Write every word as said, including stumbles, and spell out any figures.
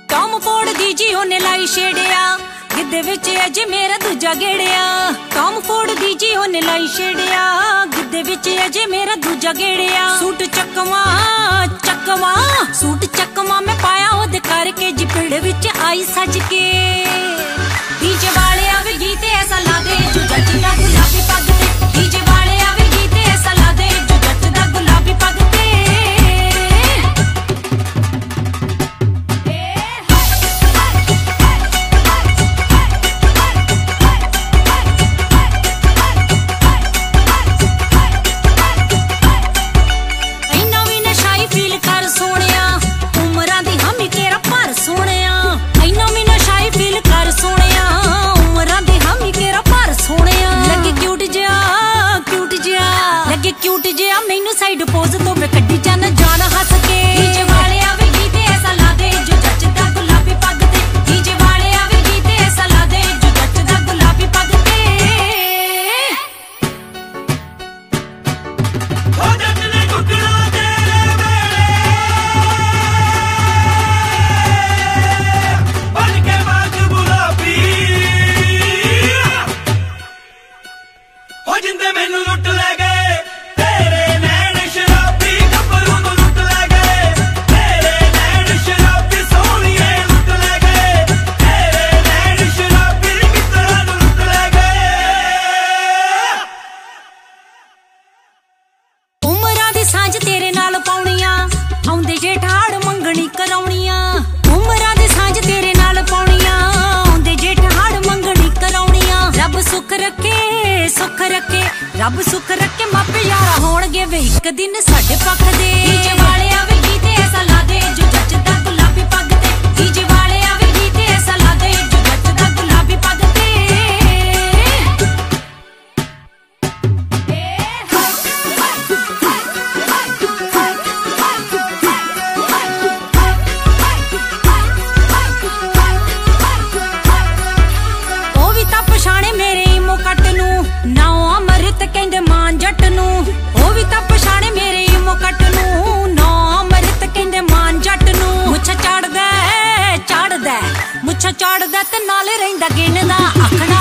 Tom ਫੋੜ ਦੀ ਜੀ ਉਹਨੇ ਲਾਈ ਛੇੜਿਆ ਗਿੱਧੇ ਵਿੱਚ ਅਜੇ ਮੇਰਾ ਦੂਜਾ ਗੇੜਿਆ ਟੌਮ ਫੋੜ ਦੀ ਜੀ ਉਹਨੇ ਲਾਈ ਛੇੜਿਆ ਗਿੱਧੇ ਵਿੱਚ ਅਜੇ ਮੇਰਾ ਦੂਜਾ ਗੇੜਿਆ ਸੂਟ ਚੱਕਵਾ ਚੱਕਵਾ ਸੂਟ ਚੱਕਵਾ ਮੈਂ ਪਾਇਆ ਉਹਦੇ ਕਰਕੇ ਜੀ ਪਿੰਡ ਵਿੱਚ ਆਈ ਸੱਜ ਕੇ ਡੀਜੇ ਵਾਲੇ ਆਵੇ ਗੀਤ ਐਸਾ ਲਾ ਦੇ ਜੋ ਜੱਜ ਦਾ ਗੁਲਾਬੀ ਪੱਗ ਤੇ ਡੀਜੇ ਵਾਲੇ ਆਵੇ ਗੀਤ ਐਸਾ ਲਾ ਦੇ ਜੋ ਜੱਜ ਦਾ ਗੁਲਾਬੀ ਪੱਗ ਤੇ क्यूट जिया मैनू साइड पोज तो मैं कड्डी जाना जान हस के डीजे वाले आवे गीत ऐसा ला दे जो जचदा गुलाबी पग ते डीजे वाले आवे गीत ऐसा ला दे जो जचदा गुलाबी पग ते हो जट ने टुकड़ा तेरे वेले बन के बाग गुलाबी हो जिंदे मैनू लुट ले गए ਸਾਂਝ ਤੇਰੇ ਨਾਲ ਪਾਉਣੀਆਂ ਆਉਂਦੇ ਜੇ ਠਾੜ ਮੰਗਣੀ ਕਰਾਉਣੀਆਂ ਉਮਰਾਂ ਦੇ ਸਾਂਝ ਤੇਰੇ ਨਾਲ ਪਾਉਣੀਆਂ ਆਉਂਦੇ ਜੇ ਠਾੜ ਮੰਗਣੀ ਕਰਾਉਣੀਆਂ ਰੱਬ ਸੁੱਖ ਰੱਖੇ ਸੁੱਖ ਰੱਖੇ ਰੱਬ ਸੁੱਖ ਰੱਖੇ ਮਾਪੇ ਯਾਰਾ ਹੋਣਗੇ ਵੇ ਇੱਕ ਦਿਨ ਸਾਡੇ ਪੱਖ ਦੇ ਡੀਜੇ ਵਾਲੇ ਆਵੇ ਗੀਤ ਐਸਾ ਲਾ ਦੇ ਜੋ ਜੱਚਦਾ ਗੁਲਾਬੀ ਪੱਗ ਤੇ ਡੀਜੇ ਵਾਲੇ ਆਵੇ ਗੀਤ ਐਸਾ ਲਾ ਦੇ ਜੋ ਜੱਚਦਾ ਗੁਲਾਬੀ ਪੱਗ ਤੇ ਪਛਾਣੇ ਮੇਰੇ ਇਮੋ ਕੱਟ ਨੂੰ ਨਾਉ ਅਮਰਿਤ ਕਹਿੰਦੇ ਮਾਨ ਜੱਟ ਨੂੰ ਉਹ ਵੀ ਤਾਂ ਪਛਾਣੇ ਮੇਰੇ ਇਮੋ ਕੱਟ ਨੂੰ ਨਾਉ ਅਮਰਿਤ ਕਹਿੰਦੇ ਮਾਨ ਜੱਟ ਨੂੰ ਮੁੱਛਾ ਚਾੜਦਾ ਚਾੜਦਾ ਮੁੱਛਾ ਚਾੜਦਾ ਤੇ ਨਾਲੇ ਰਹਿੰਦਾ ਗਿਣਦਾ ਆਖਣਾ